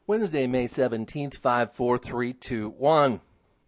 Wednesday, May 17th, 54321.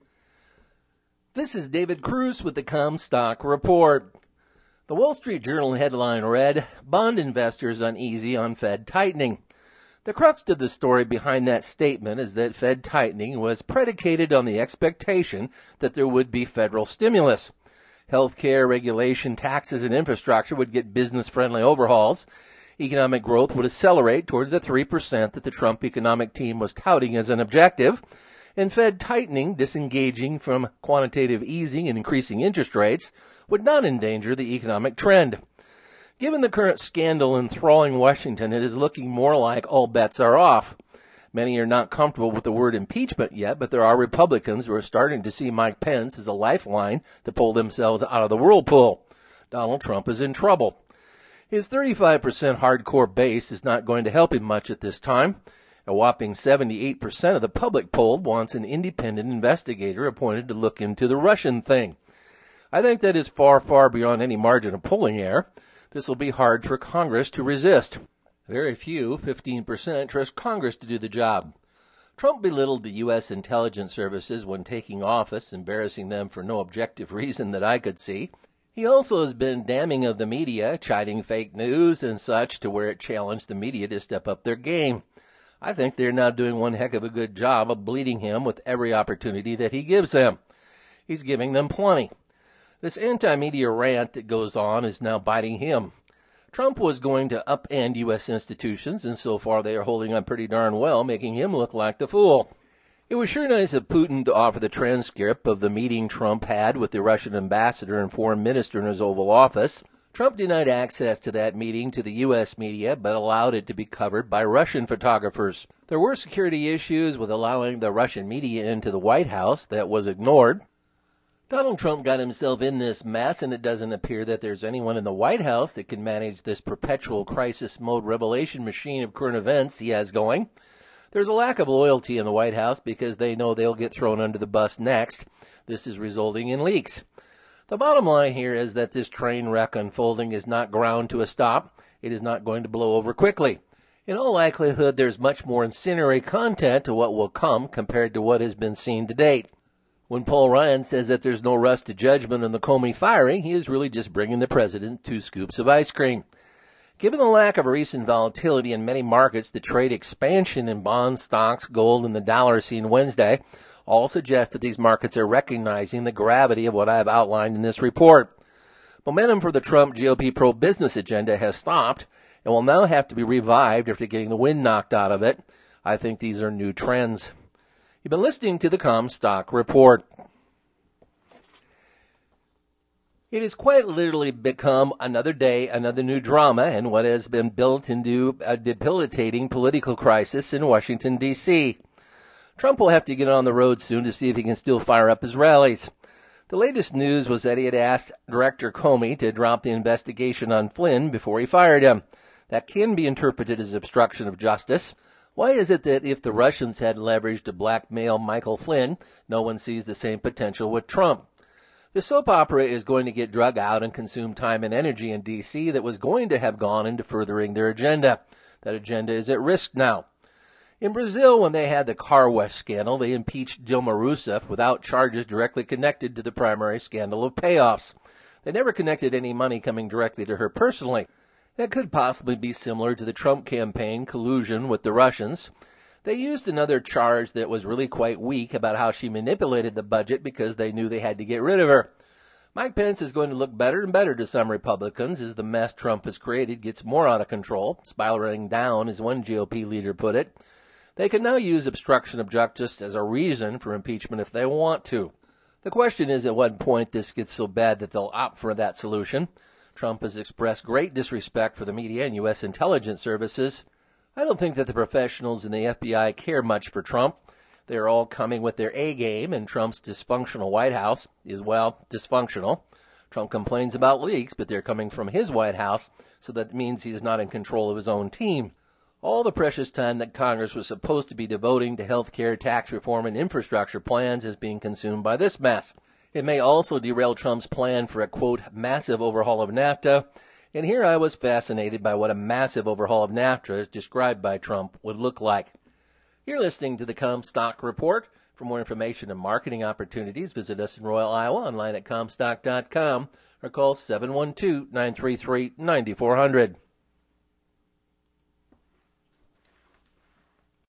This is David Cruz with the Comstock Report. The Wall Street Journal headline read, Bond investors uneasy on Fed tightening. The crux of the story behind that statement is that Fed tightening was predicated on the expectation that there would be federal stimulus. Healthcare, regulation, taxes, and infrastructure would get business-friendly overhauls. Economic growth would accelerate toward the 3% that the Trump economic team was touting as an objective. And Fed tightening, disengaging from quantitative easing and increasing interest rates, would not endanger the economic trend. Given the current scandal enthralling Washington, it is looking more like all bets are off. Many are not comfortable with the word impeachment yet, but there are Republicans who are starting to see Mike Pence as a lifeline to pull themselves out of the whirlpool. Donald Trump is in trouble. His 35% hardcore base is not going to help him much at this time. A whopping 78% of the public polled wants an independent investigator appointed to look into the Russian thing. I think that is far, far beyond any margin of polling error. This will be hard for Congress to resist. Very few, 15%, trust Congress to do the job. Trump belittled the U.S. intelligence services when taking office, embarrassing them for no objective reason that I could see. He also has been damning of the media, chiding fake news and such to where it challenged the media to step up their game. I think they're now doing one heck of a good job of bleeding him with every opportunity that he gives them. He's giving them plenty. This anti-media rant that goes on is now biting him. Trump was going to upend U.S. institutions, and so far they are holding up pretty darn well, making him look like the fool. It was sure nice of Putin to offer the transcript of the meeting Trump had with the Russian ambassador and foreign minister in his Oval Office. Trump denied access to that meeting to the U.S. media, but allowed it to be covered by Russian photographers. There were security issues with allowing the Russian media into the White House that was ignored. Donald Trump got himself in this mess, and it doesn't appear that there's anyone in the White House that can manage this perpetual crisis mode revelation machine of current events he has going. There's a lack of loyalty in the White House because they know they'll get thrown under the bus next. This is resulting in leaks. The bottom line here is that this train wreck unfolding is not ground to a stop. It is not going to blow over quickly. In all likelihood, there's much more incendiary content to what will come compared to what has been seen to date. When Paul Ryan says that there's no rush to judgment on the Comey firing, he is really just bringing the president 2 scoops of ice cream. Given the lack of recent volatility in many markets, the trade expansion in bonds, stocks, gold, and the dollar seen Wednesday all suggest that these markets are recognizing the gravity of what I have outlined in this report. Momentum for the Trump GOP pro-business agenda has stopped and will now have to be revived after getting the wind knocked out of it. I think these are new trends. You've been listening to the Comstock Report. It has quite literally become another day, another new drama, and what has been built into a debilitating political crisis in Washington, D.C. Trump will have to get on the road soon to see if he can still fire up his rallies. The latest news was that he had asked Director Comey to drop the investigation on Flynn before he fired him. That can be interpreted as obstruction of justice. Why is it that if the Russians had leveraged to blackmail Michael Flynn, no one sees the same potential with Trump? The soap opera is going to get drug out and consume time and energy in D.C. that was going to have gone into furthering their agenda. That agenda is at risk now. In Brazil, when they had the car wash scandal, they impeached Dilma Rousseff without charges directly connected to the primary scandal of payoffs. They never connected any money coming directly to her personally. That could possibly be similar to the Trump campaign collusion with the Russians. They used another charge that was really quite weak about how she manipulated the budget because they knew they had to get rid of her. Mike Pence is going to look better and better to some Republicans as the mess Trump has created gets more out of control, spiraling down, as one GOP leader put it. They can now use obstruction of justice as a reason for impeachment if they want to. The question is at what point this gets so bad that they'll opt for that solution. Trump has expressed great disrespect for the media and U.S. intelligence services. I don't think that the professionals in the FBI care much for Trump. They are all coming with their A game, and Trump's dysfunctional White House is, well, dysfunctional. Trump complains about leaks, but they're coming from his White House, so that means he's not in control of his own team. All the precious time that Congress was supposed to be devoting to health care, tax reform, and infrastructure plans is being consumed by this mess. It may also derail Trump's plan for a, quote, massive overhaul of NAFTA. And here I was fascinated by what a massive overhaul of NAFTA, as described by Trump, would look like. You're listening to the Comstock Report. For more information and marketing opportunities, visit us in Royal, Iowa, online at Comstock.com or call 712-933-9400.